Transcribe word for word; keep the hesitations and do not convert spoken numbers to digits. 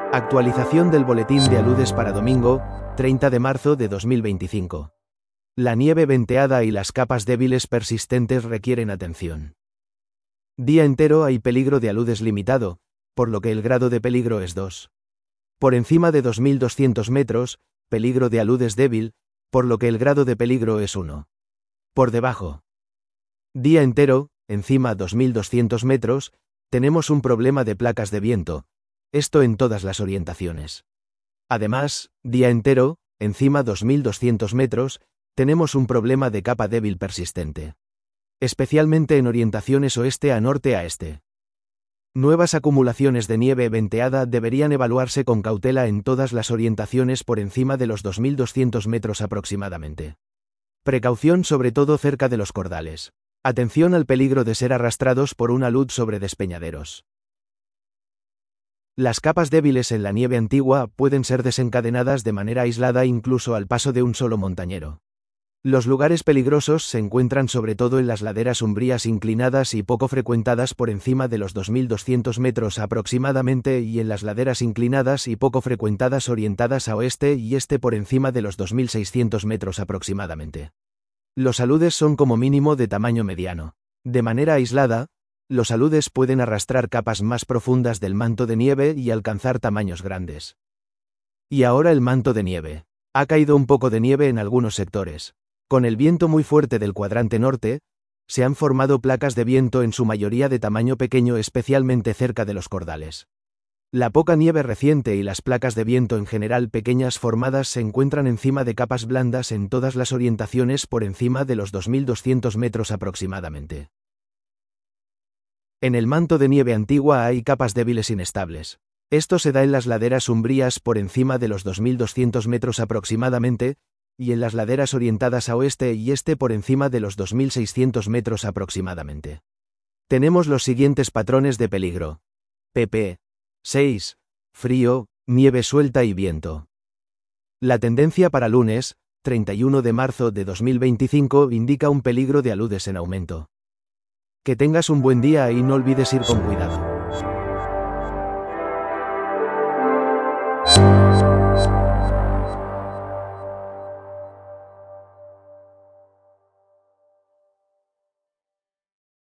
Actualización del boletín de aludes para domingo, treinta de marzo de dos mil veinticinco. La nieve venteada y las capas débiles persistentes requieren atención. Día entero hay peligro de aludes limitado, por lo que el grado de peligro es dos. Por encima de dos mil doscientos metros, peligro de aludes débil, por lo que el grado de peligro es uno. Por debajo. Día entero, encima dos mil doscientos metros, tenemos un problema de placas de viento, esto en todas las orientaciones. Además, día entero, encima dos mil doscientos metros, tenemos un problema de capa débil persistente. Especialmente en orientaciones oeste a norte a este. Nuevas acumulaciones de nieve venteada deberían evaluarse con cautela en todas las orientaciones por encima de los dos mil doscientos metros aproximadamente. Precaución sobre todo cerca de los cordales. Atención al peligro de ser arrastrados por una alud sobre despeñaderos. Las capas débiles en la nieve antigua pueden ser desencadenadas de manera aislada incluso al paso de un solo montañero. Los lugares peligrosos se encuentran sobre todo en las laderas umbrías inclinadas y poco frecuentadas por encima de los dos mil doscientos metros aproximadamente y en las laderas inclinadas y poco frecuentadas orientadas a oeste y este por encima de los dos mil seiscientos metros aproximadamente. Los aludes son como mínimo de tamaño mediano. De manera aislada, los aludes pueden arrastrar capas más profundas del manto de nieve y alcanzar tamaños grandes. Y ahora el manto de nieve. Ha caído un poco de nieve en algunos sectores. Con el viento muy fuerte del cuadrante norte, se han formado placas de viento en su mayoría de tamaño pequeño especialmente cerca de los cordales. La poca nieve reciente y las placas de viento en general pequeñas formadas se encuentran encima de capas blandas en todas las orientaciones por encima de los dos mil doscientos metros aproximadamente. En el manto de nieve antigua hay capas débiles inestables. Esto se da en las laderas umbrías por encima de los dos mil doscientos metros aproximadamente, y en las laderas orientadas a oeste y este por encima de los dos mil seiscientos metros aproximadamente. Tenemos los siguientes patrones de peligro. pp. seis. Frío, nieve suelta y viento. La tendencia para lunes, treinta y uno de marzo de dos mil veinticinco, indica un peligro de aludes en aumento. Que tengas un buen día y no olvides ir con cuidado.